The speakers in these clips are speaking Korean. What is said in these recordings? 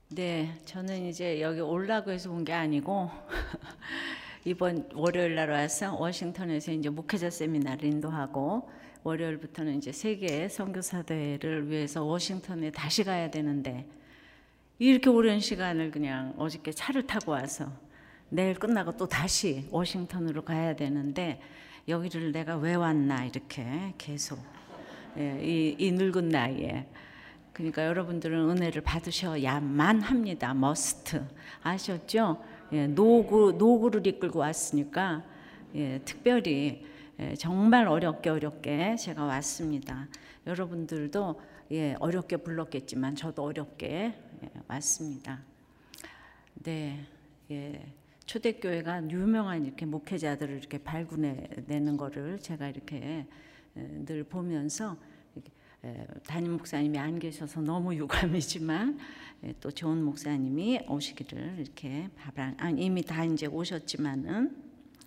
네, 저는 이제 여기 오려고 해서 온 게 아니고 이번 월요일 날 와서 워싱턴에서 이제 목회자 세미나를 인도하고 월요일부터는 이제 세계 선교사대회를 위해서 워싱턴에 다시 가야 되는데 이렇게 오랜 시간을 그냥 어저께 차를 타고 와서 내일 끝나고 또 다시 워싱턴으로 가야 되는데 여기를 내가 왜 왔나 이렇게 계속 이 늙은 나이에. 그러니까 여러분들은 은혜를 받으셔야만 합니다. 머스트. 아셨죠? 노구를 이끌고 왔으니까 특별히 정말 어렵게 제가 왔습니다. 여러분들도 어렵게 불렀겠지만 저도 어렵게 왔습니다. 네, 초대교회가 유명한 이렇게 목회자들을 이렇게 발굴해내는 거를 제가 이렇게 늘 보면서 담임 목사님이 안 계셔서 너무 유감이지만 또 좋은 목사님이 오시기를 이렇게 이미 다 이제 오셨지만은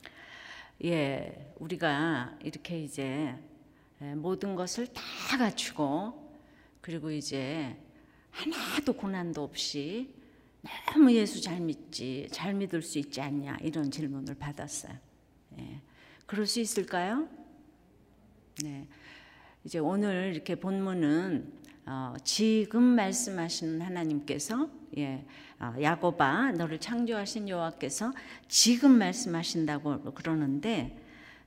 우리가 이렇게 이제 모든 것을 다 갖추고 그리고 이제 하나도 고난도 없이 너무 예수 잘 믿지 잘 믿을 수 있지 않냐 이런 질문을 받았어요. 그럴 수 있을까요? 네. 이제 오늘 이렇게 본문은 지금 말씀하시는 하나님께서 야곱아 너를 창조하신 여호와께서 지금 말씀하신다고 그러는데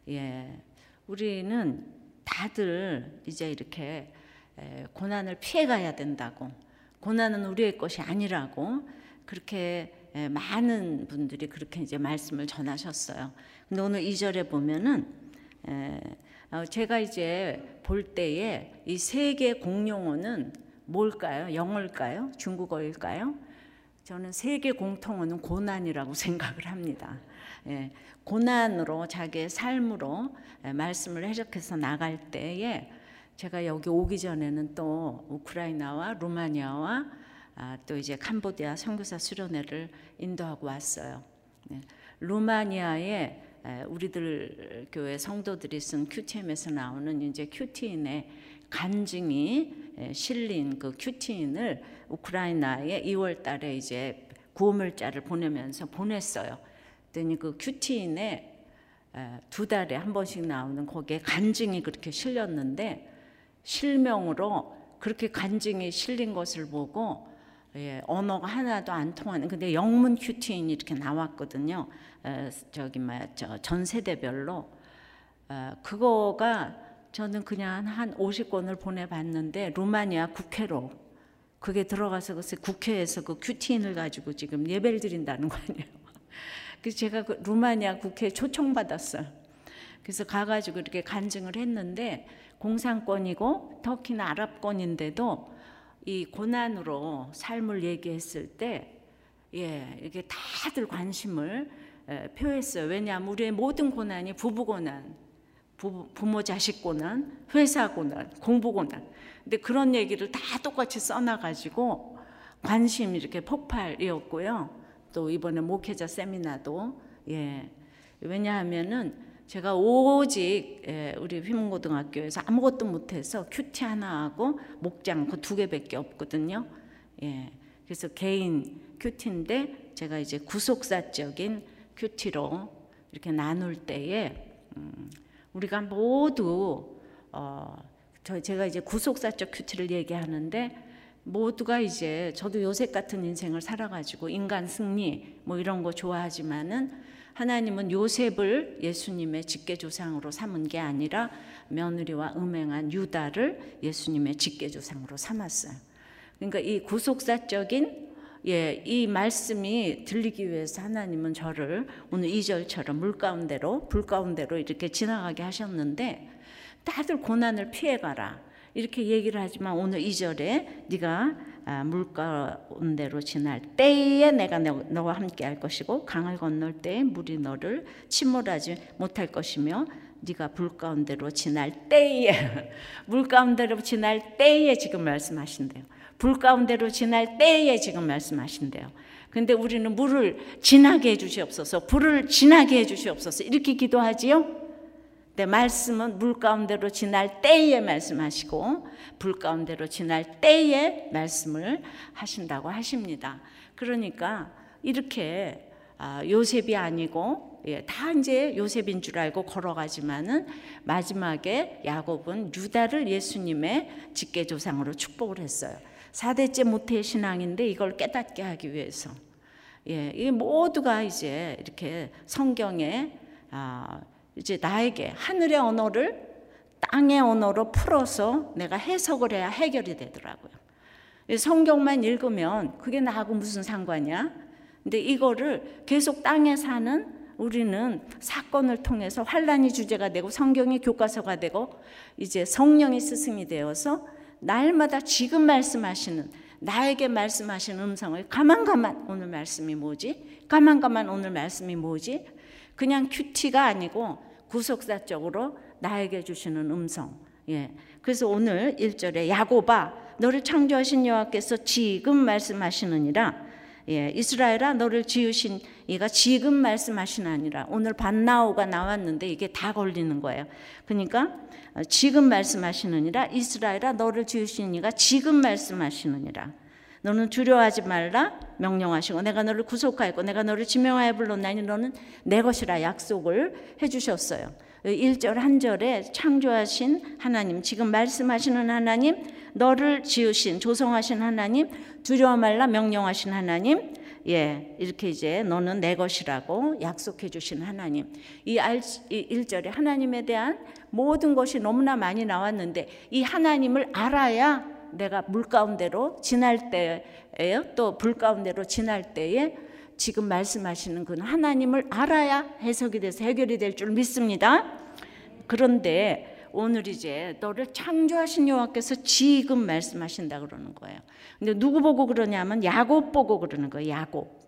우리는 다들 이제 이렇게 고난을 피해가야 된다고 고난은 우리의 것이 아니라고 그렇게 많은 분들이 그렇게 이제 말씀을 전하셨어요. 근데 오늘 2절에 보면은 제가 이제 볼 때에 이 세계 공용어는 뭘까요? 영어일까요? 중국어일까요? 저는 세계 공통어는 고난이라고 생각을 합니다. 고난으로 자기의 삶으로 말씀을 해석해서 나갈 때에 제가 여기 오기 전에는 또 우크라이나와 루마니아와 또 이제 캄보디아 선교사 수련회를 인도하고 왔어요. 루마니아에 우리들 교회 성도들이 쓴 큐티인에서 나오는 이제 큐티인의 간증이 실린 그 큐티인을 우크라이나에 2월 달에 이제 구호물자를 보내면서 보냈어요. 그랬더니 그 큐티인에 2달에 한 번씩 나오는 거기에 간증이 그렇게 실렸는데 실명으로 그렇게 간증이 실린 것을 보고 언어가 하나도 안 통하는 근데 영문 큐티인이 이렇게 나왔거든요. 전 세대별로 그거가 저는 그냥 한 50권을 보내봤는데 루마니아 국회로 그게 들어가서 국회에서 그 큐티인을 가지고 지금 예배를 드린다는 거 아니에요. 그래서 제가 그 루마니아 국회에 초청받았어요. 그래서 가가지고 이렇게 간증을 했는데 공산권이고 터키는 아랍권인데도 이 고난으로 삶을 얘기했을 때 이렇게 다들 관심을 표했어요. 왜냐하면 우리의 모든 고난이 부부 고난, 부모 자식 고난, 회사 고난, 공부 고난. 근데 그런 얘기를 다 똑같이 써놔가지고 관심이 이렇게 폭발이었고요. 또 이번에 목회자 세미나도 왜냐하면은 제가 오직 우리 휘문고등학교에서 아무것도 못해서 큐티 하나하고 목장 그 2개밖에 없거든요. 그래서 개인 큐티인데 제가 이제 구속사적인 큐티로 이렇게 나눌 때에 우리가 모두 제가 이제 구속사적 큐티를 얘기하는데 모두가 이제 저도 요셉 같은 인생을 살아가지고 인간 승리 뭐 이런 거 좋아하지만은 하나님은 요셉을 예수님의 직계조상으로 삼은 게 아니라 며느리와 음행한 유다를 예수님의 직계조상으로 삼았어요. 그러니까 이 구속사적인 이 말씀이 들리기 위해서 하나님은 저를 오늘 2절처럼 물 가운데로 불 가운데로 이렇게 지나가게 하셨는데 다들 고난을 피해가라 이렇게 얘기를 하지만 오늘 2절에 네가 물 가운데로 지날 때에 내가 너와 함께 할 것이고 강을 건널 때에 물이 너를 침몰하지 못할 것이며 네가 불 가운데로 지날 때에 물 가운데로 지날 때에 지금 말씀하신대요. 불 가운데로 지날 때에 지금 말씀하신대요. 근데 우리는 물을 지나게 해주시옵소서 불을 지나게 해주시옵소서 이렇게 기도하지요. 근데 말씀은 물 가운데로 지날 때에 말씀하시고 불 가운데로 지날 때에 말씀을 하신다고 하십니다. 그러니까 이렇게 요셉이 아니고 다 이제 요셉인 줄 알고 걸어가지만은 마지막에 야곱은 유다를 예수님의 직계조상으로 축복을 했어요. 4대째 모태 신앙인데 이걸 깨닫게 하기 위해서 이 모두가 이제 이렇게 성경에 이제 나에게 하늘의 언어를 땅의 언어로 풀어서 내가 해석을 해야 해결이 되더라고요. 성경만 읽으면 그게 나하고 무슨 상관이야? 근데 이거를 계속 땅에 사는 우리는 사건을 통해서 환란이 주제가 되고 성경이 교과서가 되고 이제 성령이 스승이 되어서 날마다 지금 말씀하시는 나에게 말씀하시는 음성을 가만 오늘 말씀이 뭐지? 가만 오늘 말씀이 뭐지? 그냥 큐티가 아니고 구속사적으로 나에게 주시는 음성. 그래서 오늘 1절에 야곱아 너를 창조하신 여호와께서 지금 말씀하시느니라. 이스라엘아 너를 지으신 이가 지금 말씀하시느니라. 오늘 반나오가 나왔는데 이게 다 걸리는 거예요. 그러니까 지금 말씀하시느니라. 이스라엘아 너를 지으신 이가 지금 말씀하시느니라. 너는 두려워하지 말라 명령하시고 내가 너를 구속하였고 내가 너를 지명하여 불렀나니 너는 내 것이라 약속을 해주셨어요. 1절 한 절에 창조하신 하나님, 지금 말씀하시는 하나님, 너를 지으신 조성하신 하나님, 두려워 말라 명령하신 하나님, 이렇게 이제 너는 내 것이라고 약속해 주신 하나님. 이 1절에 하나님에 대한 모든 것이 너무나 많이 나왔는데 이 하나님을 알아야 내가 물 가운데로 지날 때에요, 또 불 가운데로 지날 때에 지금 말씀하시는 그 하나님을 알아야 해석이 돼서 해결이 될 줄 믿습니다. 그런데 오늘 이제 너를 창조하신 여호와께서 지금 말씀하신다 그러는 거예요. 근데 누구 보고 그러냐면 야곱 보고 그러는 거예요. 야곱.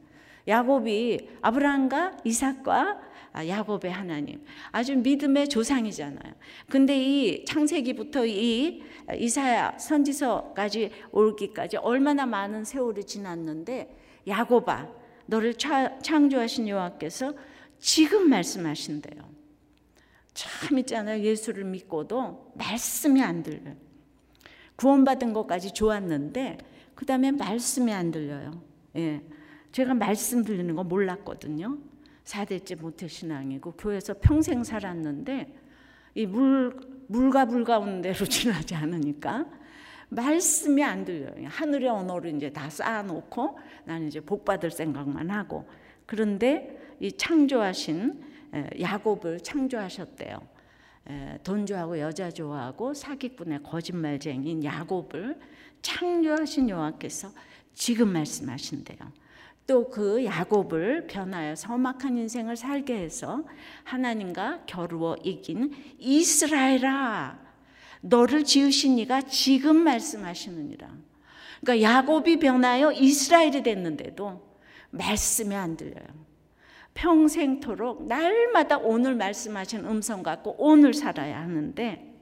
야곱이 아브라함과 이삭과 야곱의 하나님, 아주 믿음의 조상이잖아요. 근데 이 창세기부터 이 이사야 선지서까지 오기까지 얼마나 많은 세월이 지났는데 야곱아 너를 창조하신 여호와께서 지금 말씀하신대요. 참 있잖아요. 예수를 믿고도 말씀이 안 들려요. 구원받은 것까지 좋았는데 그 다음에 말씀이 안 들려요. 제가 말씀 들리는 거 몰랐거든요. 4대째 모태신앙이고 교회에서 평생 살았는데 이 물과 불 가운데로 지나지 않으니까 말씀이 안 들려요. 하늘의 언어를 이제 다 쌓아놓고 나는 이제 복 받을 생각만 하고. 그런데 이 창조하신 야곱을 창조하셨대요. 돈 좋아하고 여자 좋아하고 사기꾼의 거짓말쟁이인 야곱을 창조하신 여호와께서 지금 말씀하신대요. 또 그 야곱을 변하여 험악한 인생을 살게 해서 하나님과 겨루어 이긴 이스라엘아 너를 지으신 이가 지금 말씀하시느니라. 그러니까 야곱이 변하여 이스라엘이 됐는데도 말씀이 안 들려요. 평생토록 날마다 오늘 말씀하신 음성 갖고 오늘 살아야 하는데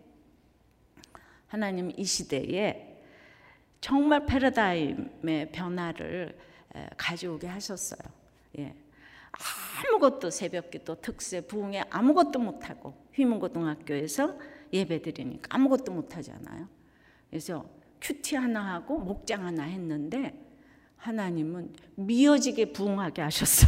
하나님 이 시대에 정말 패러다임의 변화를 가져오게 하셨어요. 아무것도 새벽기도 특세 부흥회 아무것도 못하고 휘문고등학교에서 예배드리니까 아무것도 못하잖아요. 그래서 큐티 하나 하고 목장 하나 했는데 하나님은 미어지게 부흥하게 하셨어요.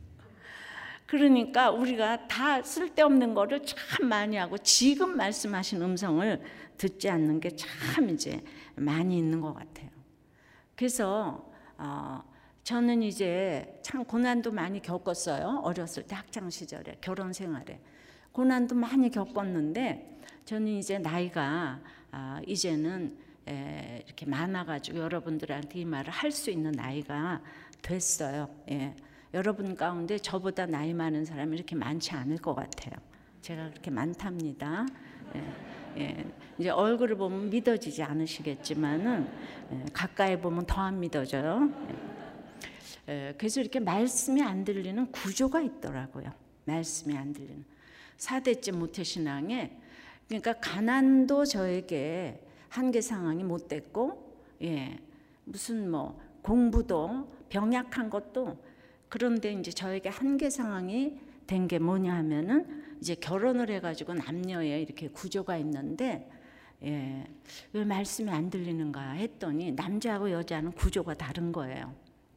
그러니까 우리가 다 쓸데없는 거를 참 많이 하고 지금 말씀하신 음성을 듣지 않는 게 참 이제 많이 있는 것 같아요. 그래서 저는 이제 참 고난도 많이 겪었어요. 어렸을 때 학창 시절에 결혼 생활에 고난도 많이 겪었는데 저는 이제 나이가 이제는 이렇게 많아가지고 여러분들한테 이 말을 할 수 있는 나이가 됐어요. 여러분 가운데 저보다 나이 많은 사람이 이렇게 많지 않을 것 같아요. 제가 그렇게 많답니다. 이제 얼굴을 보면 믿어지지 않으시겠지만은 가까이 보면 더 안 믿어져요. 그래서 이렇게 말씀이 안 들리는 구조가 있더라고요. 말씀이 안 들리는 4대째 모태신앙에 그러니까 가난도 저에게 한계 상황이 못 됐고, 무슨 뭐 공부도 병약한 것도 그런데 이제 저에게 한계 상황이 된 게 뭐냐 하면은 이제 결혼을 해가지고 남녀의 이렇게 구조가 있는데 예, 왜 말씀이 안 들리는가 했더니 남자하고 여자는 구조가 다른 거예요.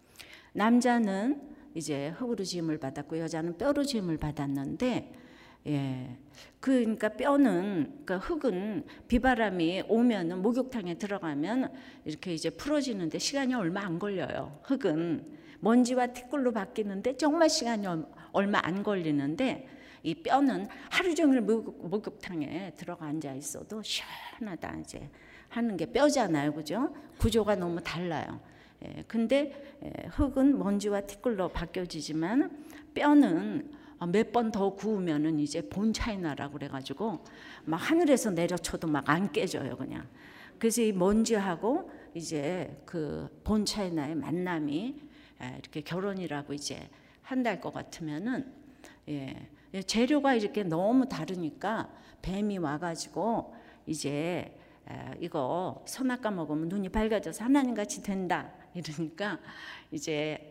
남자는 이제 흙으로 지음을 받았고 여자는 뼈로 지음을 받았는데 예, 그러니까 뼈는 그러니까 흙은 비바람이 오면은 목욕탕에 들어가면 이렇게 이제 풀어지는데 시간이 얼마 안 걸려요. 흙은 먼지와 티끌로 바뀌는데 정말 시간이 얼마 안 걸리는데 이 뼈는 하루 종일 목욕탕에 들어가 앉아 있어도 시원하다 이제 하는 게 뼈잖아요, 그죠? 구조가 너무 달라요. 예, 근데 흙은 먼지와 티끌로 바뀌어지지만 뼈는 몇 번 더 구우면은 이제 본 차이나라고 그래가지고 막 하늘에서 내려쳐도 막 안 깨져요, 그냥. 그래서 이 먼지하고 이제 그 본 차이나의 만남이 이렇게 결혼이라고 이제 한달 것 같으면은 예, 재료가 이렇게 너무 다르니까 뱀이 와가지고 이제 이거 선악과 먹으면 눈이 밝아져서 하나님같이 된다 이러니까 이제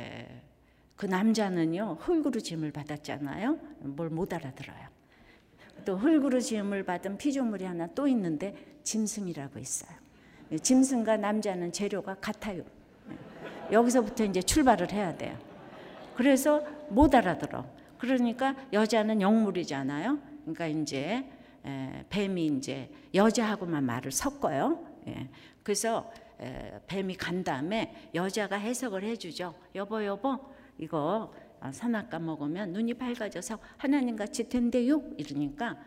그 남자는요 흙으로 지음을 받았잖아요. 뭘 못 알아들어요. 또 흙으로 지음을 받은 피조물이 하나 또 있는데 짐승이라고 있어요. 짐승과 남자는 재료가 같아요. 여기서부터 이제 출발을 해야 돼요. 그래서 못 알아들어. 그러니까 여자는 영물이잖아요. 그러니까 이제 뱀이 이제 여자하고만 말을 섞어요. 그래서 뱀이 간 다음에 여자가 해석을 해주죠. 여보 이거 선악과 먹으면 눈이 밝아져서 하나님같이 된대요. 이러니까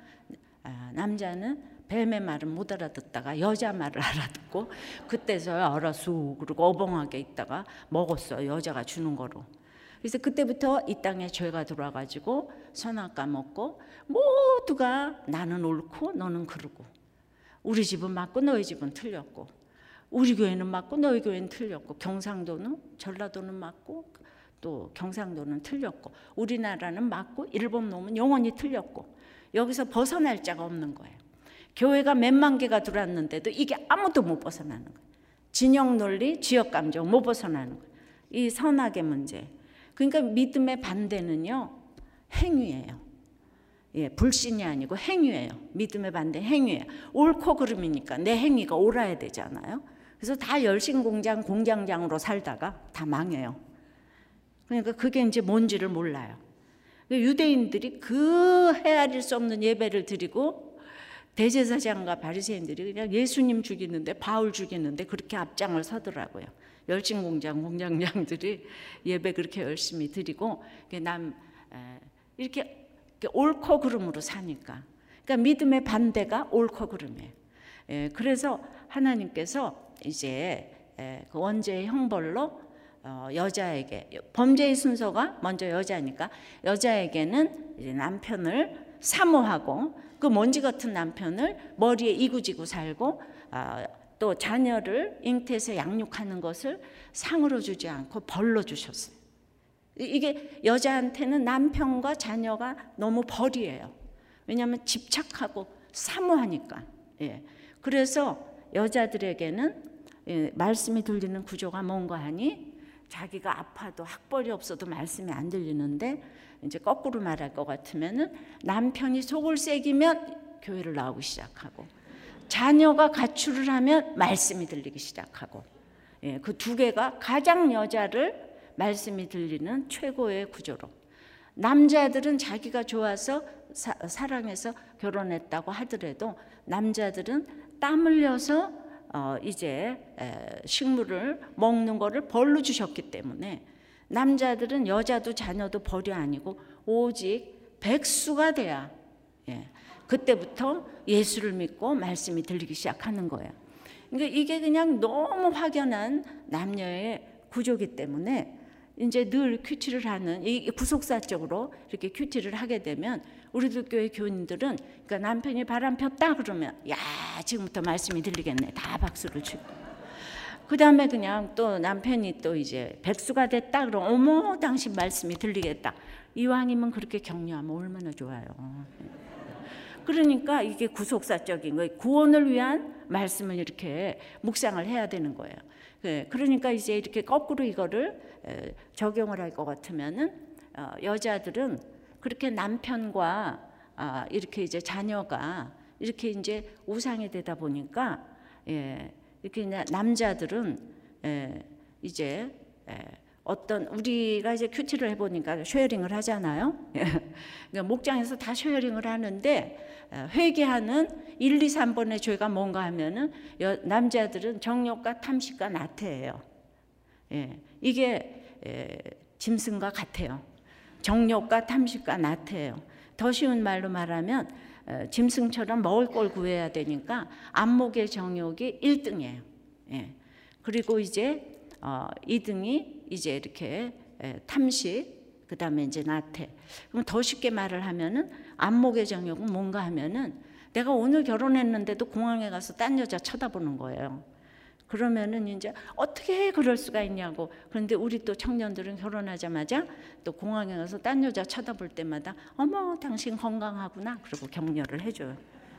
남자는 뱀의 말은 못 알아듣다가 여자 말을 알아듣고 그때서야 알았어. 그리고 어벙하게 있다가 먹었어. 여자가 주는 거로. 그래서 그때부터 이 땅에 죄가 들어와가지고 선악과 먹고 모두가 나는 옳고 너는 그르고 우리 집은 맞고 너희 집은 틀렸고 우리 교회는 맞고 너희 교회는 틀렸고 경상도는 전라도는 맞고 또 경상도는 틀렸고 우리나라는 맞고 일본 놈은 영원히 틀렸고 여기서 벗어날 자가 없는 거예요. 교회가 몇만 개가 들어왔는데도 이게 아무도 못 벗어나는 거예요. 진영 논리, 지역 감정 못 벗어나는 거예요. 이 선악의 문제. 그러니까 믿음의 반대는요 행위예요. 예, 불신이 아니고 행위예요. 믿음의 반대 행위예요. 옳고 그름이니까 내 행위가 옳아야 되잖아요. 그래서 다 열심공장 공장장으로 살다가 다 망해요. 그러니까 그게 이제 뭔지를 몰라요. 유대인들이 그 헤아릴 수 없는 예배를 드리고 대제사장과 바리새인들이 그냥 예수님 죽이는데 바울 죽이는데 그렇게 앞장을 서더라고요. 열심공장 공장장들이 예배 그렇게 열심히 드리고 이렇게 옳고 그름으로 사니까. 그러니까 믿음의 반대가 옳고 그름이에요. 그래서 하나님께서 이제 그 원죄의 형벌로 여자에게 범죄의 순서가 먼저 여자니까 여자에게는 이제 남편을 사모하고 그 먼지 같은 남편을 머리에 이구지구 살고 또 자녀를 잉태해서 양육하는 것을 상으로 주지 않고 벌로 주셨어요. 이게 여자한테는 남편과 자녀가 너무 벌이에요. 왜냐하면 집착하고 사모하니까. 예. 그래서 여자들에게는 말씀이 들리는 구조가 뭔가 하니 자기가 아파도 학벌이 없어도 말씀이 안 들리는데 이제 거꾸로 말할 것 같으면은 남편이 속을 새기면 교회를 나오기 시작하고 자녀가 가출을 하면 말씀이 들리기 시작하고 예, 그 두 개가 가장 여자를 말씀이 들리는 최고의 구조로 남자들은 자기가 좋아서 사랑해서 결혼했다고 하더라도 남자들은 땀 흘려서 이제 식물을 먹는 거를 벌로 주셨기 때문에 남자들은 여자도 자녀도 벌이 아니고 오직 백수가 돼야 그때부터 예수를 믿고 말씀이 들리기 시작하는 거예요. 그러니까 이게 그냥 너무 확연한 남녀의 구조이기 때문에 이제 늘 큐티를 하는 이 구속사적으로 이렇게 큐티를 하게 되면 우리들 교회 교인들은 그러니까 남편이 바람 폈다 그러면 야 지금부터 말씀이 들리겠네 다 박수를 치고 그 다음에 그냥 또 남편이 또 이제 백수가 됐다 그러면 어머 당신 말씀이 들리겠다 이왕이면 그렇게 격려하면 얼마나 좋아요. 그러니까 이게 구속사적인 거예요. 구원을 위한 말씀을 이렇게 묵상을 해야 되는 거예요. 그러니까 이제 이렇게 거꾸로 이거를 적용을 할 것 같으면은 여자들은 그렇게 남편과 이렇게 이제 자녀가 이렇게 이제 우상이 되다 보니까 이렇게 남자들은 이제 어떤 우리가 이제 큐티를 해보니까 쉐어링을 하잖아요. 그러니까 목장에서 다 쉐어링을 하는데 회개하는 1, 2, 3번의 죄가 뭔가 하면은 남자들은 정욕과 탐식과 나태예요. 이게 짐승과 같아요. 정욕과 탐식과 나태예요. 더 쉬운 말로 말하면 짐승처럼 먹을 걸 구해야 되니까 안목의 정욕이 1등이에요. 그리고 이제 2등이 이제 이렇게 탐식, 그 다음에 이제 나태. 그럼 더 쉽게 말을 하면은 안목의 정욕은 뭔가 하면은 내가 오늘 결혼했는데도 공항에 가서 딴 여자 쳐다보는 거예요. 그러면은 이제 어떻게 그럴 수가 있냐고. 그런데 우리 또 청년들은 결혼하자마자 또 공항에 가서 딴 여자 쳐다볼 때마다 어머 당신 건강하구나 그러고 격려를 해줘요.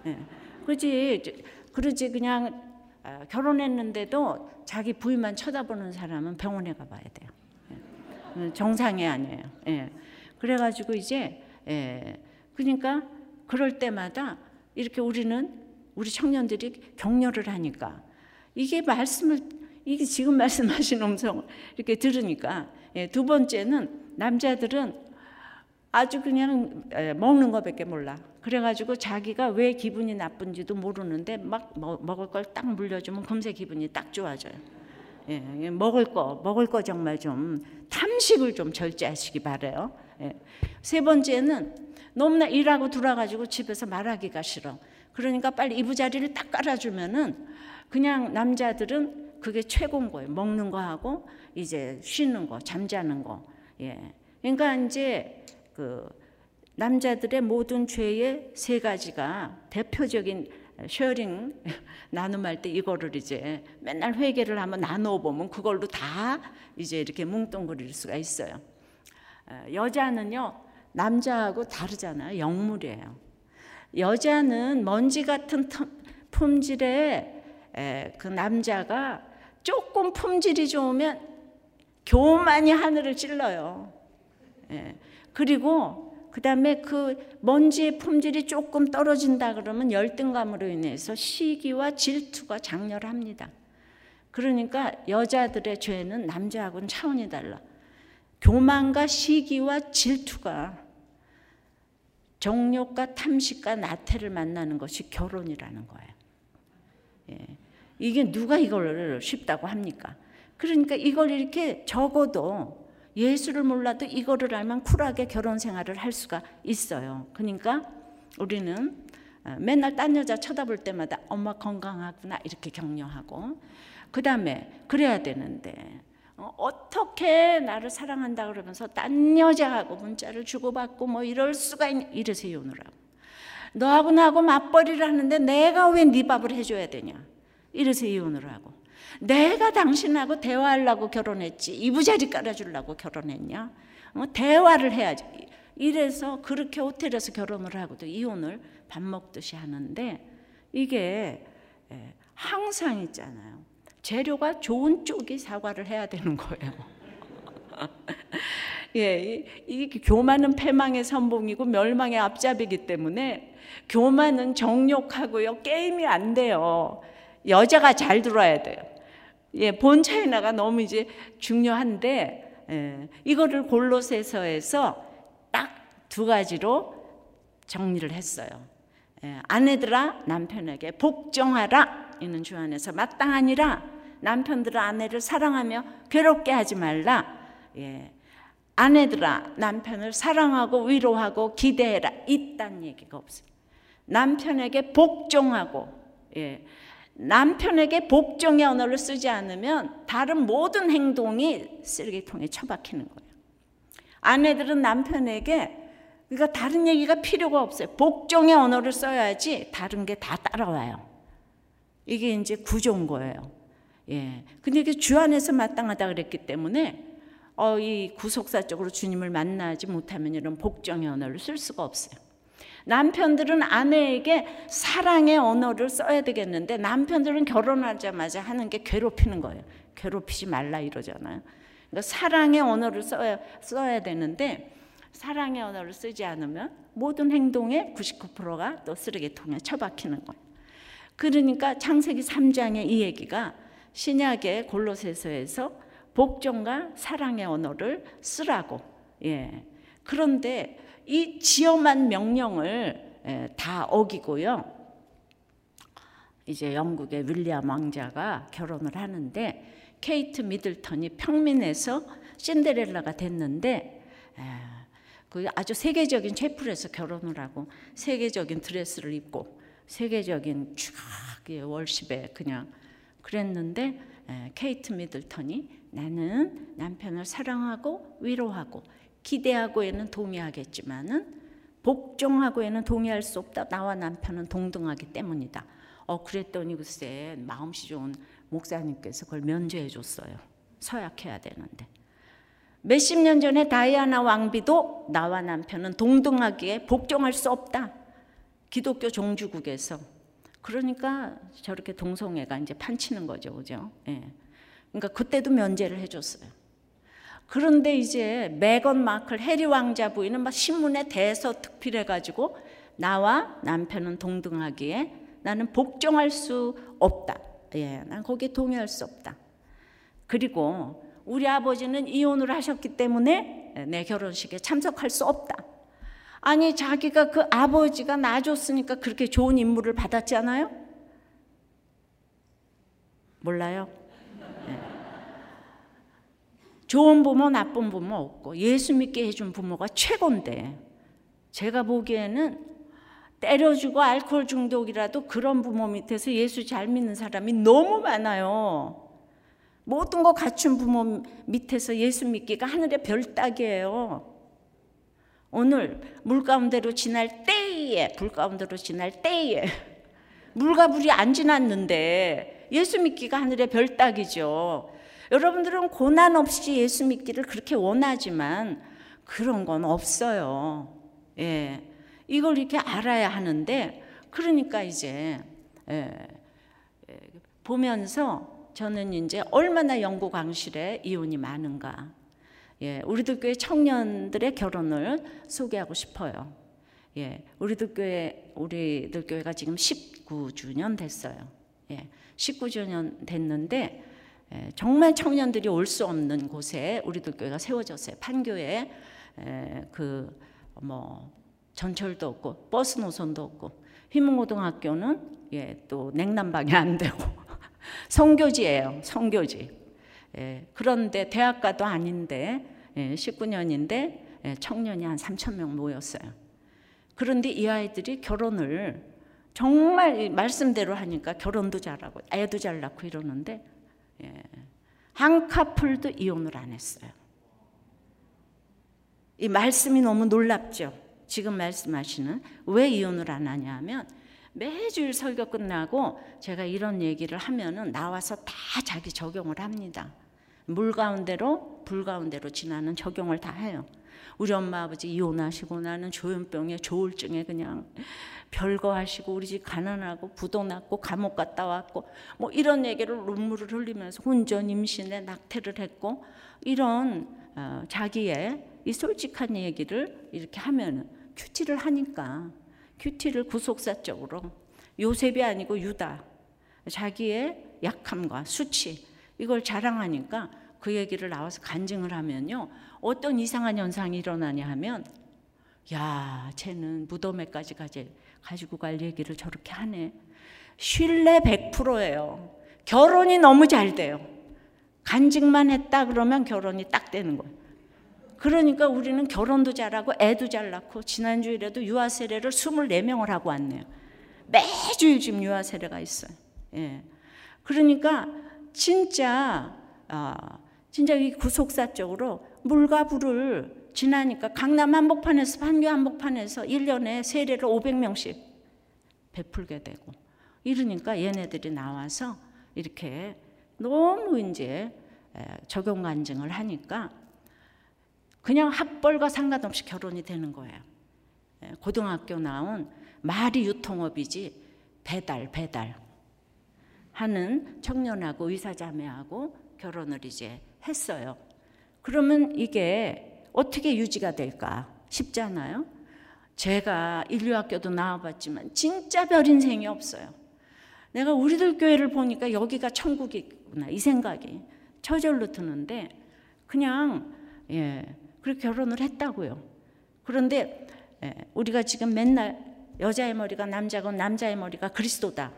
그러지 그냥 결혼했는데도 자기 부인만 쳐다보는 사람은 병원에 가봐야 돼요. 정상이 아니에요. 그래가지고 이제 그러니까 그럴 때마다 이렇게 우리 청년들이 격려를 하니까 이게 지금 말씀하신 음성을 이렇게 들으니까 두 번째는 남자들은 아주 그냥 먹는 거밖에 몰라. 그래가지고 자기가 왜 기분이 나쁜지도 모르는데 막 먹을 걸 딱 물려주면 금세 기분이 딱 좋아져요. 먹을 거 정말 좀 탐식을 좀 절제하시기 바래요. 세 번째는 너무나 일하고 돌아가지고 집에서 말하기가 싫어. 그러니까 빨리 이부자리를 딱 깔아주면은 그냥 남자들은 그게 최고인 거예요. 먹는 거 하고 이제 쉬는 거, 잠자는 거. 그러니까 이제 그 남자들의 모든 죄의 세 가지가 대표적인 쉐어링 나눔할 때 이거를 이제 맨날 회개를 한번 나누어 보면 그걸로 다 이제 이렇게 뭉뚱그릴 수가 있어요. 여자는요 남자하고 다르잖아요. 영물이에요. 여자는 먼지 같은 품질의 그 남자가 조금 품질이 좋으면 교만이 하늘을 찔러요. 그리고 그 다음에 그 먼지의 품질이 조금 떨어진다 그러면 열등감으로 인해서 시기와 질투가 장렬합니다. 그러니까 여자들의 죄는 남자하고는 차원이 달라. 교만과 시기와 질투가 정욕과 탐식과 나태를 만나는 것이 결혼이라는 거예요. 이게 누가 이걸 쉽다고 합니까? 그러니까 이걸 이렇게 적어도 예수를 몰라도 이거를 알면 쿨하게 결혼 생활을 할 수가 있어요. 그러니까 우리는 맨날 딴 여자 쳐다볼 때마다 엄마 건강하구나 이렇게 격려하고, 그 다음에 그래야 되는데 어떻게 나를 사랑한다 그러면서 딴 여자하고 문자를 주고받고 뭐 이럴 수가 있냐, 이래서 이혼을 하고, 너하고 나하고 맞벌이를 하는데 내가 왜 네 밥을 해줘야 되냐, 이래서 이혼을 하고, 내가 당신하고 대화하려고 결혼했지 이부자리 깔아주려고 결혼했냐, 대화를 해야지, 이래서 그렇게 호텔에서 결혼을 하고도 이혼을 밥 먹듯이 하는데, 이게 항상 있잖아요. 재료가 좋은 쪽이 사과를 해야 되는 거예요. 이게 교만은 패망의 선봉이고 멸망의 앞잡이기 때문에 교만은 정욕하고요 게임이 안 돼요. 여자가 잘 들어야 돼요. 본 차이나가 너무 이제 중요한데, 이거를 골로새서에서 딱 두 가지로 정리를 했어요. 아내들아 남편에게 복종하라, 이는 주 안에서 마땅하니라. 남편들아 아내를 사랑하며 괴롭게 하지 말라. 아내들아 남편을 사랑하고 위로하고 기대해라, 이딴 얘기가 없어요. 남편에게 복종하고, 남편에게 복종의 언어를 쓰지 않으면 다른 모든 행동이 쓰레기통에 처박히는 거예요. 아내들은 남편에게, 그러니까 다른 얘기가 필요가 없어요. 복종의 언어를 써야지 다른 게 다 따라와요. 이게 이제 구조인 거예요. 근데 이게 주 안에서 마땅하다 그랬기 때문에 이 구속사적으로 주님을 만나지 못하면 이런 복종의 언어를 쓸 수가 없어요. 남편들은 아내에게 사랑의 언어를 써야 되겠는데, 남편들은 결혼하자마자 하는 게 괴롭히는 거예요. 괴롭히지 말라 이러잖아요. 그러니까 사랑의 언어를 써야 되는데, 사랑의 언어를 쓰지 않으면 모든 행동의 99%가 또 쓰레기통에 처박히는 거예요. 그러니까 창세기 3장의 이 얘기가 신약의 골로새서에서 복종과 사랑의 언어를 쓰라고. 그런데 이 지엄한 명령을 다 어기고요. 이제 영국의 윌리엄 왕자가 결혼을 하는데 케이트 미들턴이 평민에서 신데렐라가 됐는데 그 아주 세계적인 채플에서 결혼을 하고 세계적인 드레스를 입고 세계적인 쫙 월십에 그냥 그랬는데 케이트 미들턴이 나는 남편을 사랑하고 위로하고 기대하고에는 동의하겠지만은 복종하고에는 동의할 수 없다. 나와 남편은 동등하기 때문이다. 그랬더니 글쎄 마음씨 좋은 목사님께서 그걸 면제해 줬어요. 서약해야 되는데. 몇십 년 전에 다이아나 왕비도 나와 남편은 동등하기에 복종할 수 없다. 기독교 종주국에서. 그러니까 저렇게 동성애가 이제 판치는 거죠. 그죠? 그러니까 그때도 면제를 해줬어요. 그런데 이제 메건 마클 해리 왕자 부인은 막 신문에 대서특필해가지고 나와 남편은 동등하기에 나는 복종할 수 없다. 난 거기에 동의할 수 없다. 그리고 우리 아버지는 이혼을 하셨기 때문에 내 결혼식에 참석할 수 없다. 아니 자기가 그 아버지가 낳아줬으니까 그렇게 좋은 인물을 받았잖아요. 몰라요? 좋은 부모 나쁜 부모 없고 예수 믿게 해준 부모가 최고인데 제가 보기에는 때려주고 알코올 중독이라도 그런 부모 밑에서 예수 잘 믿는 사람이 너무 많아요. 모든 거 갖춘 부모 밑에서 예수 믿기가 하늘의 별 따기예요. 오늘 물 가운데로 지날 때에 불 가운데로 지날 때에 물과 불이 안 지났는데 예수 믿기가 하늘의 별 따기죠. 여러분들은 고난 없이 예수 믿기를 그렇게 원하지만 그런 건 없어요. 이걸 이렇게 알아야 하는데 그러니까 이제 보면서 저는 이제 얼마나 영국 왕실에 이혼이 많은가. 우리들 교회 청년들의 결혼을 소개하고 싶어요. 우리들 교회가 지금 19주년 됐어요. 19주년 됐는데 정말 청년들이 올 수 없는 곳에 우리들 교회가 세워졌어요. 판교에 전철도 없고 버스 노선도 없고 휘문고등학교는 또 냉난방이 안 되고 성교지예요. 성교지. 그런데 대학가도 아닌데 19년인데 청년이 한 3,000명 모였어요. 그런데 이 아이들이 결혼을 정말 말씀대로 하니까 결혼도 잘하고 애도 잘 낳고 이러는데 한 커플도 이혼을 안 했어요. 이 말씀이 너무 놀랍죠. 지금 말씀하시는 왜 이혼을 안 하냐 하면 매주일 설교 끝나고 제가 이런 얘기를 하면은 나와서 다 자기 적용을 합니다. 물 가운데로 불 가운데로 지나는 적용을 다 해요. 우리 엄마 아버지 이혼하시고 나는 조현병에 조울증에 그냥 별거 하시고 우리 집 가난하고 부도 났고 감옥 갔다 왔고 뭐 이런 얘기를 눈물을 흘리면서 혼전 임신에 낙태를 했고 이런 자기의 이 솔직한 얘기를 이렇게 하면은 큐티를 하니까 큐티를 구속사적으로 요셉이 아니고 유다 자기의 약함과 수치 이걸 자랑하니까 그 얘기를 나와서 간증을 하면요 어떤 이상한 현상이 일어나냐 하면 야 쟤는 무덤에까지 가지고 갈 얘기를 저렇게 하네. 신뢰 100%예요. 결혼이 너무 잘 돼요. 간증만 했다 그러면 결혼이 딱 되는 거예요. 그러니까 우리는 결혼도 잘하고 애도 잘 낳고 지난주일에도 유아 세례를 24명을 하고 왔네요. 매주일 지금 유아 세례가 있어요. 그러니까 진짜 이 구속사적으로 물과 불을 지나니까 강남 한복판에서 판교 한복판에서 1년에 세례를 500명씩 베풀게 되고 이러니까 얘네들이 나와서 이렇게 너무 이제 적용 간증을 하니까 그냥 학벌과 상관없이 결혼이 되는 거예요. 고등학교 나온 말이 유통업이지 배달 하는 청년하고 의사자매하고 결혼을 이제 했어요. 그러면 이게 어떻게 유지가 될까? 쉽잖아요. 제가 인류학교도 나와봤지만 진짜 별 인생이 없어요. 내가 우리들 교회를 보니까 여기가 천국이구나 이 생각이 저절로 드는데 그냥 그렇게 결혼을 했다고요. 그런데 우리가 지금 맨날 여자의 머리가 남자고 남자의 머리가 그리스도다.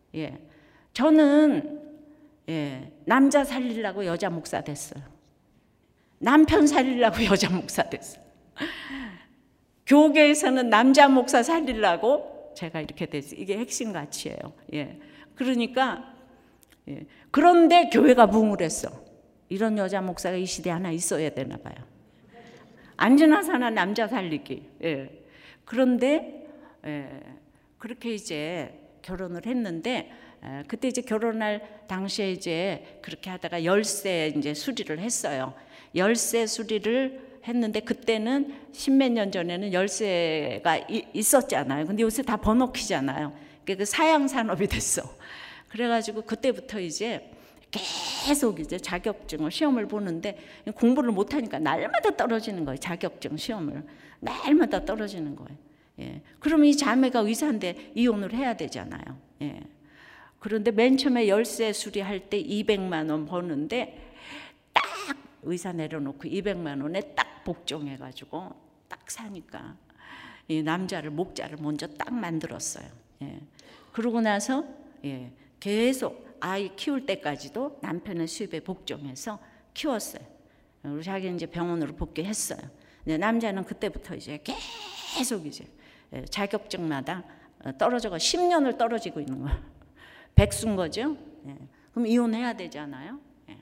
저는 남자 살리려고 여자 목사 됐어요. 남편 살리려고 여자 목사 됐어요. 교계에서는 남자 목사 살리려고 제가 이렇게 됐어요. 이게 핵심 가치예요. 그러니까 그런데 교회가 붕울했어. 이런 여자 목사가 이 시대에 하나 있어야 되나 봐요. 안지나 사나 남자 살리기. 그런데 그렇게 이제 결혼을 했는데 그때 이제 결혼할 당시에 이제 그렇게 하다가 열쇠 이제 수리를 했어요. 열쇠 수리를 했는데 그때는 십몇 년 전에는 열쇠가 있었잖아요. 근데 요새 다 번호키잖아요. 그 사양 산업이 됐어. 그래가지고 그때부터 이제 계속 이제 자격증을 시험을 보는데 공부를 못하니까 날마다 떨어지는 거예요. 자격증 시험을 날마다 떨어지는 거예요. 그러면 이 자매가 의사인데 이혼을 해야 되잖아요. 그런데 맨 처음에 열쇠 수리할 때 200만 원 버는데 딱 의사 내려놓고 200만 원에 딱 복종해가지고 딱 사니까 이 남자를 목자를 먼저 딱 만들었어요. 그러고 나서 계속 아이 키울 때까지도 남편의 수입에 복종해서 키웠어요. 그리고 자기는 이제 병원으로 복귀했어요. 근데 남자는 그때부터 이제 계속 이제 자격증마다 떨어져가 10년을 떨어지고 있는 거예요. 백수인 거죠. 그럼 이혼해야 되잖아요.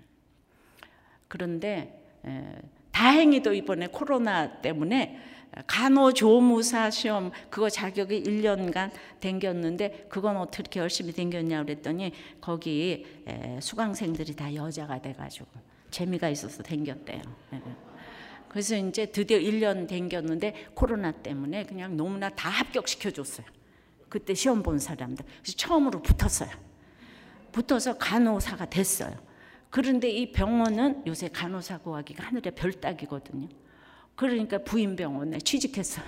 그런데 다행히도 이번에 코로나 때문에 간호조무사 시험 그거 자격이 1년간 댕겼는데 그건 어떻게 열심히 댕겼냐 그랬더니 거기 수강생들이 다 여자가 돼가지고 재미가 있어서 댕겼대요. 그래서 이제 드디어 1년 댕겼는데 코로나 때문에 그냥 너무나 다 합격시켜줬어요. 그때 시험 본 사람들. 그래서 처음으로 붙어서 간호사가 됐어요. 그런데 이 병원은 요새 간호사 구하기가 하늘의 별 따기거든요. 그러니까 부인병원에 취직했어요.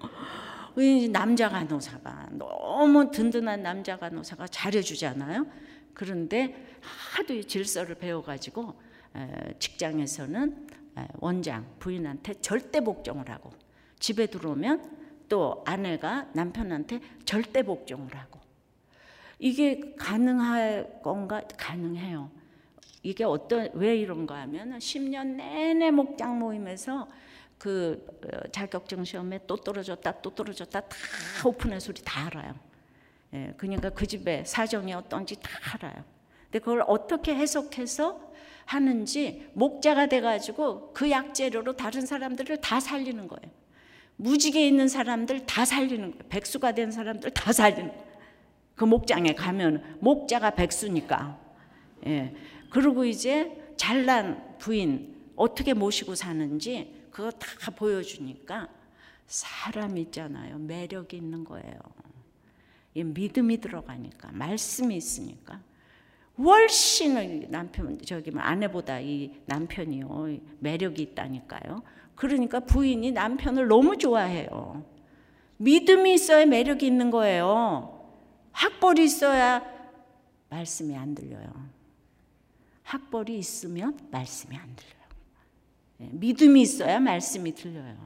남자 간호사가 너무 든든한 남자 간호사가 잘해주잖아요. 그런데 하도 질서를 배워가지고 직장에서는 원장 부인한테 절대 복종을 하고 집에 들어오면 또 아내가 남편한테 절대 복종을 하고 이게 가능할 건가? 가능해요. 이게 왜 이런가 하면 10년 내내 목장 모임에서 그 자격증 시험에 또 떨어졌다 다 오픈의 소리 다 알아요. 그러니까 그 집에 사정이 어떤지 다 알아요. 근데 그걸 어떻게 해석해서 하는지 목자가 돼가지고 그 약재료로 다른 사람들을 다 살리는 거예요. 무지개 있는 사람들 다 살리는 거예요. 백수가 된 사람들 다 살리는 거예요. 그 목장에 가면 목자가 백수니까. 그리고 이제 잘난 부인 어떻게 모시고 사는지 그거 다 보여주니까 사람 있잖아요. 매력이 있는 거예요. 믿음이 들어가니까 말씀이 있으니까 훨씬 남편 아내보다 이 남편이요 매력이 있다니까요. 그러니까 부인이 남편을 너무 좋아해요. 믿음이 있어야 매력이 있는 거예요. 학벌이 있어야 말씀이 안 들려요. 학벌이 있으면 말씀이 안 들려요. 믿음이 있어야 말씀이 들려요.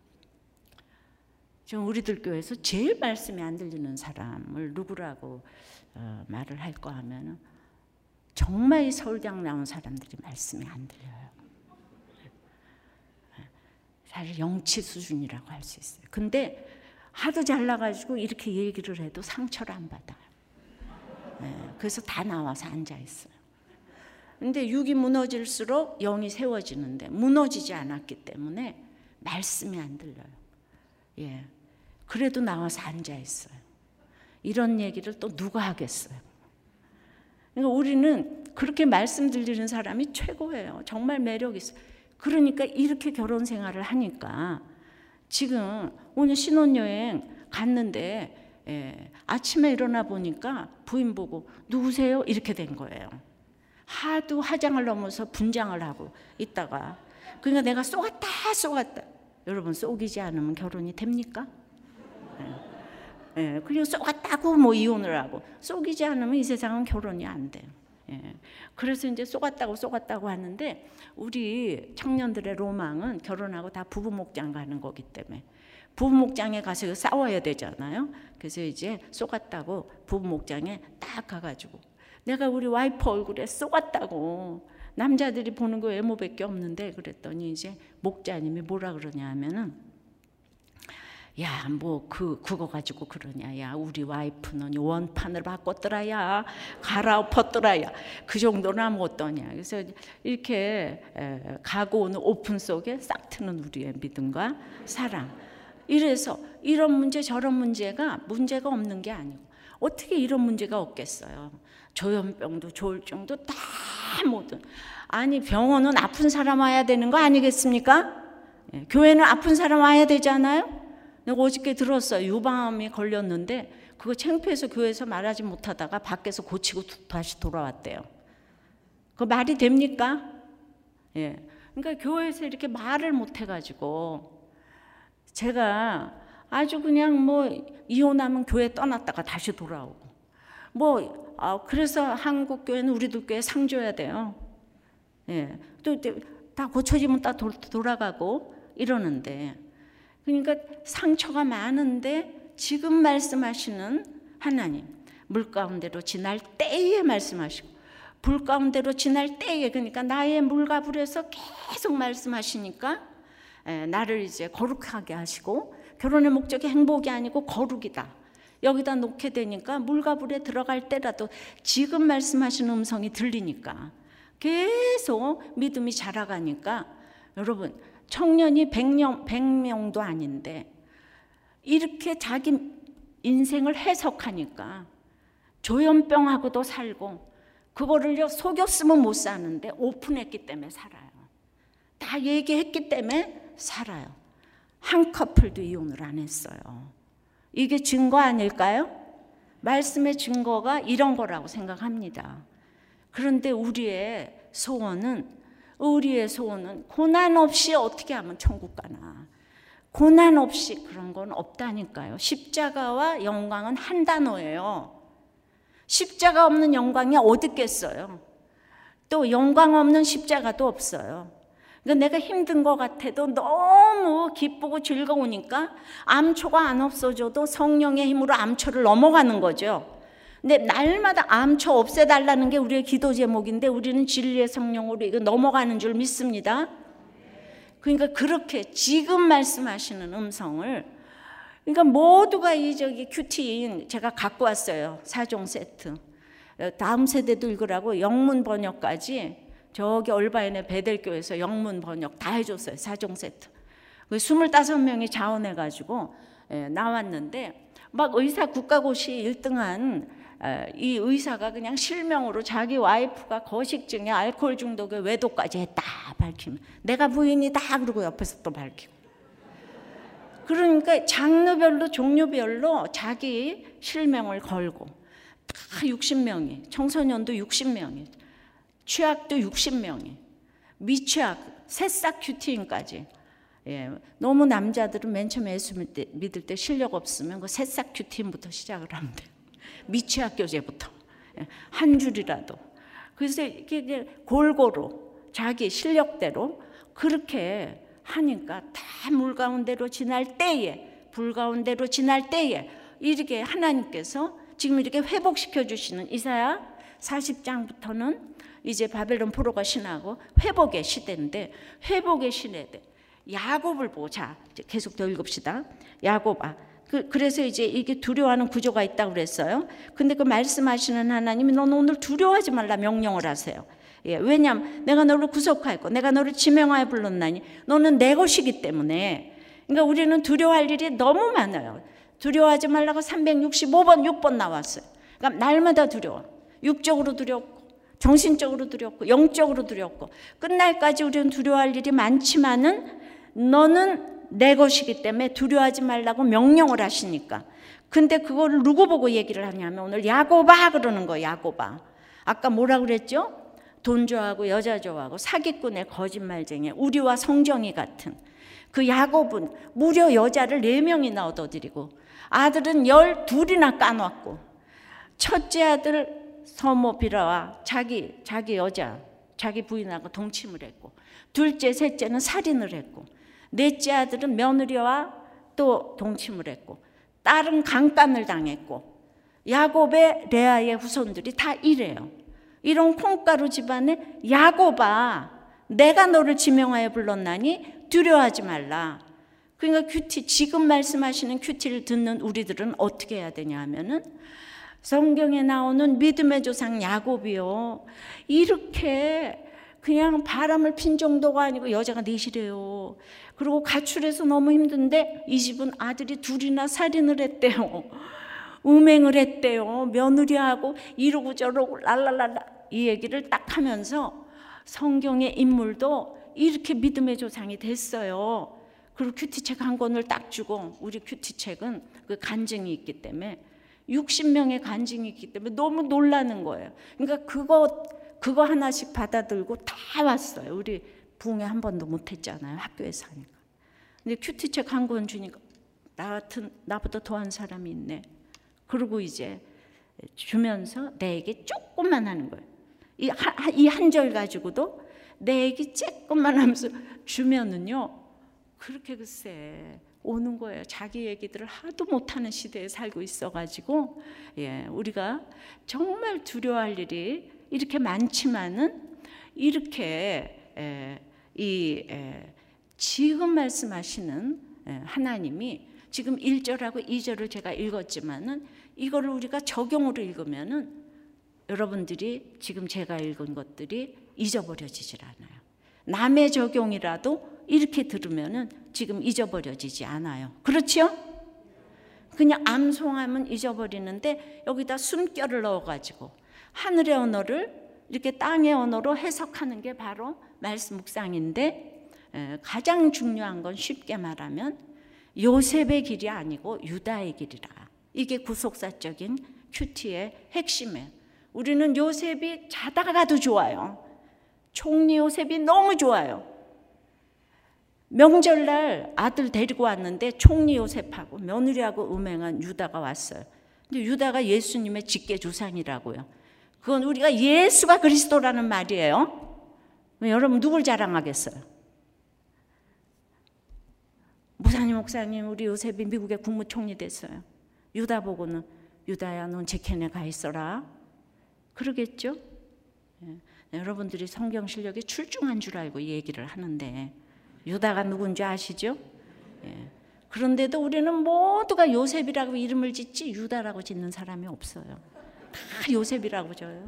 지금 우리들 교회에서 제일 말씀이 안 들리는 사람을 누구라고 말을 할까 하면 정말 이 서울대학 나온 사람들이 말씀이 안 들려요. 사실 영치 수준이라고 할 수 있어요. 근데 하도 잘나가지고 이렇게 얘기를 해도 상처를 안 받아요. 그래서 다 나와서 앉아 있어요. 근데 육이 무너질수록 영이 세워지는데 무너지지 않았기 때문에 말씀이 안 들려요. 그래도 나와서 앉아 있어요. 이런 얘기를 또 누가 하겠어요? 그러니까 우리는 그렇게 말씀 들리는 사람이 최고예요. 정말 매력 있어요. 그러니까 이렇게 결혼 생활을 하니까 지금 오늘 신혼여행 갔는데 아침에 일어나 보니까 부인 보고 누구세요? 이렇게 된 거예요. 하도 화장을 넘어서 분장을 하고 있다가 그러니까 내가 쏘갔다 여러분 속이지 않으면 결혼이 됩니까? 예, 그리고 속았다고 뭐 이혼을 하고 속이지 않으면 이 세상은 결혼이 안 돼요. 예, 그래서 이제 속았다고 하는데 우리 청년들의 로망은 결혼하고 다 부부 목장 가는 거기 때문에 부부 목장에 가서 싸워야 되잖아요. 그래서 이제 속았다고 부부 목장에 딱 가가지고 내가 우리 와이프 얼굴에 속았다고 남자들이 보는 거 외모밖에 없는데 그랬더니 이제 목자님이 뭐라 그러냐 하면은 야, 뭐 그거 가지고 그러냐. 야, 우리 와이프는 원판을 바꿨더라. 야, 갈아엎었더라. 야, 그 정도는 아무것도 아니야. 그래서 이렇게 가고 오는 오픈 속에 싹 트는 우리의 믿음과 사랑. 이래서 이런 문제 저런 문제가 문제가 없는 게 아니고 어떻게 이런 문제가 없겠어요. 조현병도 조울증도 다 모든. 아니 병원은 아픈 사람 와야 되는 거 아니겠습니까? 예, 교회는 아픈 사람 와야 되잖아요. 내가 어저께 들었어요. 유방암이 걸렸는데 그거 창피해서 교회에서 말하지 못하다가 밖에서 고치고 다시 돌아왔대요. 그 말이 됩니까? 예. 그러니까 교회에서 이렇게 말을 못 해가지고 제가 아주 그냥 뭐 이혼하면 교회 떠났다가 다시 돌아오고 그래서 한국 교회는 우리도 교회 상 줘야 돼요. 예. 또 다 고쳐지면 다 돌아가고 이러는데. 그러니까 상처가 많은데 지금 말씀하시는 하나님 물 가운데로 지날 때에 말씀하시고 불 가운데로 지날 때에 그러니까 나의 물과 불에서 계속 말씀하시니까 나를 이제 거룩하게 하시고 결혼의 목적이 행복이 아니고 거룩이다. 여기다 놓게 되니까 물과 불에 들어갈 때라도 지금 말씀하시는 음성이 들리니까 계속 믿음이 자라가니까 여러분 청년이 100명도 아닌데 이렇게 자기 인생을 해석하니까 조현병하고도 살고 그거를 속였으면 못 사는데 오픈했기 때문에 살아요. 다 얘기했기 때문에 살아요. 한 커플도 이혼을 안 했어요. 이게 증거 아닐까요? 말씀의 증거가 이런 거라고 생각합니다. 그런데 우리의 소원은 고난 없이 어떻게 하면 천국 가나. 고난 없이 그런 건 없다니까요. 십자가와 영광은 한 단어예요. 십자가 없는 영광이 어디 있겠어요. 또 영광 없는 십자가도 없어요. 그러니까 내가 힘든 것 같아도 너무 기쁘고 즐거우니까 암초가 안 없어져도 성령의 힘으로 암초를 넘어가는 거죠. 근데 날마다 암초 없애달라는 게 우리의 기도 제목인데 우리는 진리의 성령으로 이거 넘어가는 줄 믿습니다. 그러니까 그렇게 지금 말씀하시는 음성을 그러니까 모두가 큐티인 제가 갖고 왔어요. 4종 세트. 다음 세대도 읽으라고 영문 번역까지 저기 얼바인의 베델교에서 영문 번역 다 해줬어요. 4종 세트. 25명이 자원해가지고 나왔는데 막 의사 국가고시 1등한 이 의사가 그냥 실명으로 자기 와이프가 거식증에 알코올 중독에 외도까지 했다 밝히면 내가 부인이다 그러고 옆에서 또 밝히고 그러니까 장르별로 종류별로 자기 실명을 걸고 다 60명이 청소년도 60명이 취학도 60명이 미취학 새싹 큐티인까지 너무 남자들은 맨 처음에 예수 믿을 때 실력 없으면 그 새싹 큐티인부터 시작을 하면 돼요. 미취학 교재부터 한 줄이라도. 그래서 이게 골고루 자기 실력대로 그렇게 하니까 다 물 가운데로 지날 때에 불 가운데로 지날 때에 이렇게 하나님께서 지금 이렇게 회복시켜 주시는 이사야 40장부터는 이제 바벨론 포로가 지나고 회복의 시대인데 회복의 시대인데 야곱을 보고 자 계속 더 읽읍시다. 야곱아 그래서 이제 이게 두려워하는 구조가 있다고 그랬어요. 근데 그 말씀하시는 하나님이 너는 오늘 두려워하지 말라 명령을 하세요. 왜냐하면 내가 너를 구속하였고 내가 너를 지명하여 불렀나니 너는 내 것이기 때문에. 그러니까 우리는 두려워할 일이 너무 많아요. 두려워하지 말라고 365번 6번 나왔어요. 그러니까 날마다 두려워. 육적으로 두렵고 정신적으로 두렵고 영적으로 두렵고 끝날까지 우리는 두려워할 일이 많지만은 너는 내 것이기 때문에 두려워하지 말라고 명령을 하시니까. 근데 그거를 누구 보고 얘기를 하냐면 오늘 야곱아 그러는 거예요. 야곱아. 아까 뭐라 그랬죠? 돈 좋아하고 여자 좋아하고 사기꾼의 거짓말쟁이 우리와 성정이 같은 그 야곱은 무려 여자를 4명이나 얻어들이고 아들은 12이나 까놨고 첫째 아들 서모 비라와 자기 여자, 자기 부인하고 동침을 했고 둘째, 셋째는 살인을 했고 넷째 아들은 며느리와 또 동침을 했고 딸은 강간을 당했고 야곱의 레아의 후손들이 다 이래요. 이런 콩가루 집안에 야곱아 내가 너를 지명하여 불렀나니 두려워하지 말라. 그러니까 큐티, 지금 말씀하시는 큐티를 듣는 우리들은 어떻게 해야 되냐 하면은 성경에 나오는 믿음의 조상 야곱이요, 이렇게 그냥 바람을 핀 정도가 아니고 여자가 넷이래요. 그리고 가출해서 너무 힘든데 이 집은 아들이 2이나 살인을 했대요. 음행을 했대요. 며느리하고 이러고 저러고 랄랄랄라 이 얘기를 딱 하면서 성경의 인물도 이렇게 믿음의 조상이 됐어요. 그리고 큐티책 한 권을 딱 주고, 우리 큐티책은 그 간증이 있기 때문에 60명의 간증이 있기 때문에 너무 놀라는 거예요. 그러니까 그거 하나씩 받아들고 다 왔어요. 우리 부흥회 한 번도 못 했잖아요. 학교에서 하니까. 근데 큐티책 한 권 주니까 나보다 더한 사람이 있네. 그리고 이제 주면서 내 얘기 조금만 하는 거예요. 이 한 절 가지고도 내 얘기 조금만 하면서 주면은요, 그렇게 글쎄 오는 거예요. 자기 얘기들을 하도 못하는 시대에 살고 있어가지고, 우리가 정말 두려워할 일이 이렇게 많지만은 이렇게 지금 말씀하시는 하나님이 지금 1절하고 2절을 제가 읽었지만은 이거를 우리가 적용으로 읽으면은 여러분들이 지금 제가 읽은 것들이 잊어버려지질 않아요. 남의 적용이라도 이렇게 들으면은 지금 잊어버려지지 않아요. 그렇죠? 그냥 암송하면 잊어버리는데 여기다 숨결을 넣어가지고 하늘의 언어를 이렇게 땅의 언어로 해석하는 게 바로 말씀 묵상인데, 가장 중요한 건 쉽게 말하면 요셉의 길이 아니고 유다의 길이라. 이게 구속사적인 큐티의 핵심이에요. 우리는 요셉이 자다가도 좋아요. 총리 요셉이 너무 좋아요. 명절날 아들 데리고 왔는데 총리 요셉하고 며느리하고 음행한 유다가 왔어요. 근데 유다가 예수님의 직계 조상이라고요. 그건 우리가 예수가 그리스도라는 말이에요. 여러분 누굴 자랑하겠어요? 목사님, 우리 요셉이 미국의 국무총리 됐어요. 유다 보고는 유다야 넌 제캔에 가 있어라 그러겠죠? 여러분들이 성경 실력이 출중한 줄 알고 이 얘기를 하는데 유다가 누군지 아시죠? 그런데도 우리는 모두가 요셉이라고 이름을 짓지 유다라고 짓는 사람이 없어요. 다 요셉이라고 져요.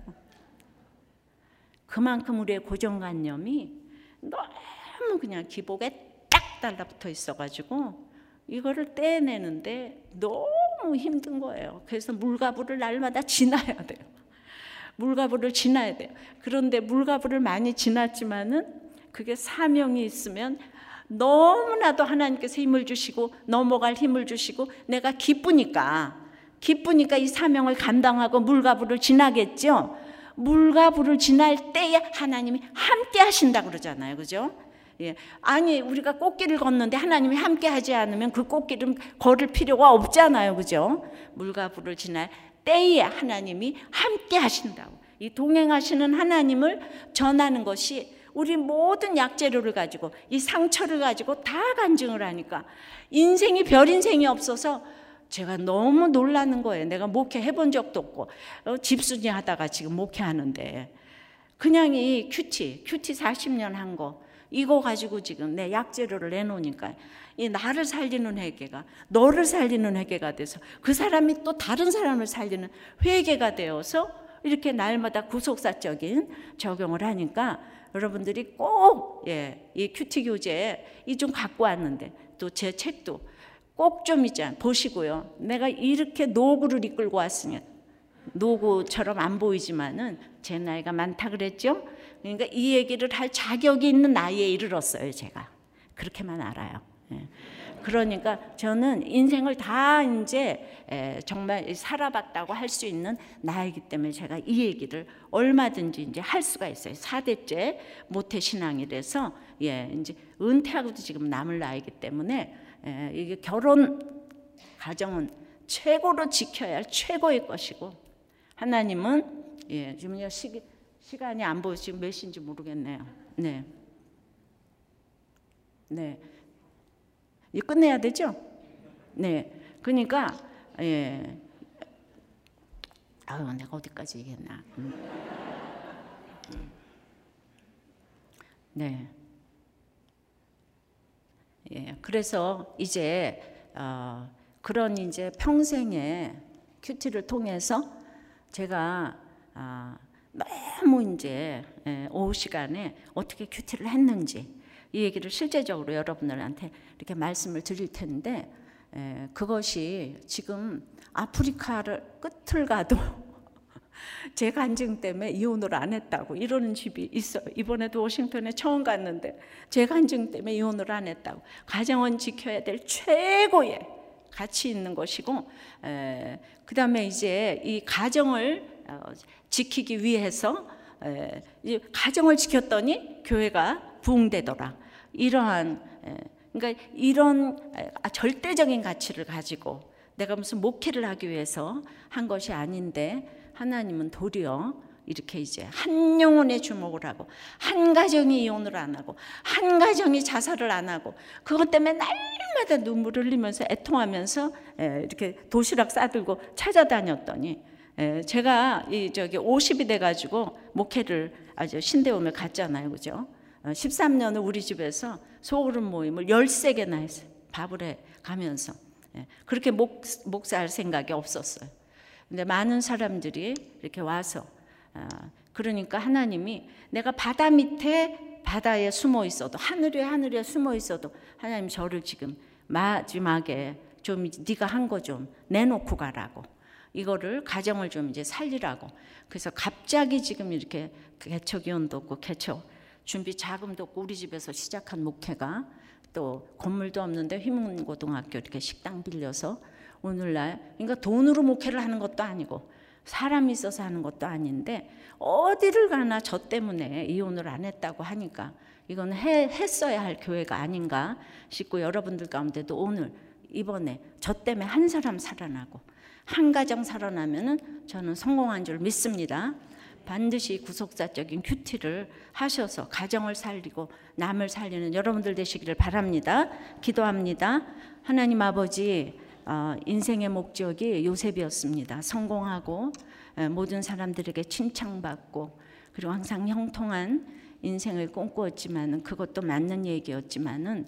그만큼 우리의 고정관념이 너무 그냥 기복에 딱 달라붙어 있어가지고 이거를 떼내는데 너무 힘든 거예요. 그래서 물가부를 날마다 지나야 돼요. 물가부를 지나야 돼요. 그런데 물가부를 많이 지났지만은 그게 사명이 있으면 너무나도 하나님께서 힘을 주시고 넘어갈 힘을 주시고 내가 기쁘니까 이 사명을 감당하고 물가부를 지나겠죠. 물가부를 지날 때에 하나님이 함께 하신다고 그러잖아요. 그죠? 아니 우리가 꽃길을 걷는데 하나님이 함께 하지 않으면 그 꽃길은 걸을 필요가 없잖아요. 그죠? 물가부를 지날 때에 하나님이 함께 하신다고. 이 동행하시는 하나님을 전하는 것이 우리 모든 약재료를 가지고 이 상처를 가지고 다 간증을 하니까 인생이 별 인생이 없어서 제가 너무 놀라는 거예요. 내가 목회 해본 적도 없고 집순이 하다가 지금 목회하는데 그냥 이 큐티 40년 한 거 이거 가지고 지금 내 약재료를 내놓으니까 이 나를 살리는 회개가 너를 살리는 회개가 돼서 그 사람이 또 다른 사람을 살리는 회개가 되어서 이렇게 날마다 구속사적인 적용을 하니까 여러분들이 꼭 이 큐티 교재 이 좀 갖고 왔는데 또 제 책도 꼭 좀 있잖아요. 보시고요. 내가 이렇게 노구를 이끌고 왔으면 노구처럼 안 보이지만은 제 나이가 많다 그랬죠. 그러니까 이 얘기를 할 자격이 있는 나이에 이르렀어요. 제가 그렇게만 알아요. 그러니까 저는 인생을 다 이제 정말 살아봤다고 할 수 있는 나이기 때문에 제가 이 얘기를 얼마든지 이제 할 수가 있어요. 4대째 모태 신앙이라서 이제 은퇴하고도 지금 남을 나이기 때문에 이게 결혼 가정은 최고로 지켜야 할 최고의 것이고, 하나님은 지금요 시간이 안 보여 지금 몇 시인지 모르겠네요. 네. 이거 끝내야 되죠? 네. 그러니까 내가 어디까지 얘기했나? 네. 그래서 이제 그런 이제 평생의 큐티를 통해서 제가 너무 이제 오후 시간에 어떻게 큐티를 했는지 이 얘기를 실제적으로 여러분들한테 이렇게 말씀을 드릴 텐데, 그것이 지금 아프리카를 끝을 가도 제 간증 때문에 이혼을 안 했다고 이러는 집이 있어요. 이번에도 워싱턴에 처음 갔는데 제 간증 때문에 이혼을 안 했다고. 가정은 지켜야 될 최고의 가치 있는 것이고, 그 다음에 이제 이 가정을 지키기 위해서 이제 가정을 지켰더니 교회가 부흥되더라. 이러한 그러니까 이런 절대적인 가치를 가지고 내가 무슨 목회를 하기 위해서 한 것이 아닌데, 하나님은 도리어 이렇게 이제 한 영혼에 주목을 하고, 한 가정이 이혼을 안 하고, 한 가정이 자살을 안 하고, 그것 때문에 날마다 눈물을 흘리면서 애통하면서 이렇게 도시락 싸들고 찾아다녔더니, 제가 50이 돼가지고 목회를 아주 신대원을 갔잖아요, 그죠? 13년을 우리 집에서 소그룹 모임을 13개나 했어요. 밥을 해 가면서. 그렇게 목사할 생각이 없었어요. 근데 많은 사람들이 이렇게 와서, 그러니까 하나님이 내가 바다 밑에 바다에 숨어 있어도, 하늘에 숨어 있어도 하나님 저를 지금 마지막에 좀 네가 한 거 좀 내놓고 가라고, 이거를 가정을 좀 이제 살리라고. 그래서 갑자기 지금 이렇게 개척위원도 없고 개척 준비 자금도 없고 우리 집에서 시작한 목회가, 또 건물도 없는데 휘문고등학교 이렇게 식당 빌려서 오늘날, 그러니까 돈으로 목회를 하는 것도 아니고 사람이 있어서 하는 것도 아닌데, 어디를 가나 저 때문에 이혼을 안 했다고 하니까 이건 했어야 할 교회가 아닌가 싶고, 여러분들 가운데도 오늘 이번에 저 때문에 한 사람 살아나고 한 가정 살아나면은 저는 성공한 줄 믿습니다. 반드시 구속사적인 큐티를 하셔서 가정을 살리고 남을 살리는 여러분들 되시기를 바랍니다. 기도합니다. 하나님 아버지, 인생의 목적이 요셉이었습니다. 성공하고 모든 사람들에게 칭찬받고, 그리고 항상 형통한 인생을 꿈꾸었지만은, 그것도 맞는 얘기였지만은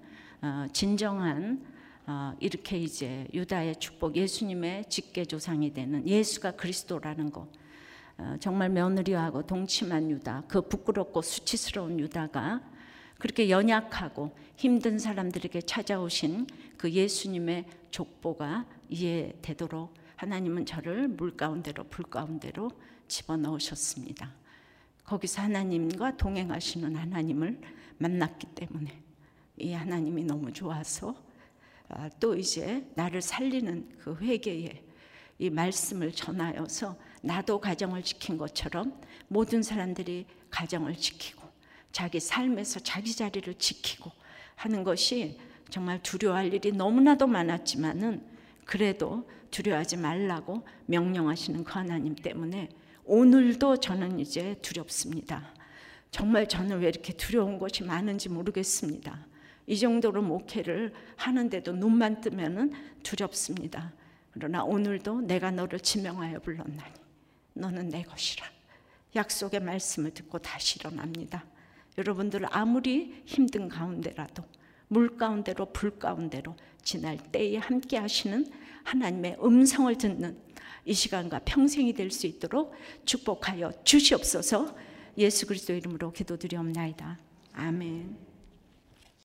진정한 이렇게 이제 유다의 축복, 예수님의 직계조상이 되는 예수가 그리스도라는 거, 정말 며느리하고 동침한 유다, 그 부끄럽고 수치스러운 유다가 그렇게 연약하고 힘든 사람들에게 찾아오신 그 예수님의 족보가 이해되도록 하나님은 저를 물 가운데로 불 가운데로 집어넣으셨습니다. 거기서 하나님과 동행하시는 하나님을 만났기 때문에 이 하나님이 너무 좋아서 또 이제 나를 살리는 그 회개에 이 말씀을 전하여서 나도 가정을 지킨 것처럼 모든 사람들이 가정을 지키고 자기 삶에서 자기 자리를 지키고 하는 것이 정말 두려워할 일이 너무나도 많았지만은, 그래도 두려워하지 말라고 명령하시는 그 하나님 때문에 오늘도 저는 이제 두렵습니다. 정말 저는 왜 이렇게 두려운 것이 많은지 모르겠습니다. 이 정도로 목회를 하는데도 눈만 뜨면은 두렵습니다. 그러나 오늘도 내가 너를 지명하여 불렀나니 너는 내 것이라 약속의 말씀을 듣고 다시 일어납니다. 여러분들 아무리 힘든 가운데라도 물 가운데로 불 가운데로 지날 때에 함께 하시는 하나님의 음성을 듣는 이 시간과 평생이 될 수 있도록 축복하여 주시옵소서. 예수 그리스도 이름으로 기도드리옵나이다. 아멘.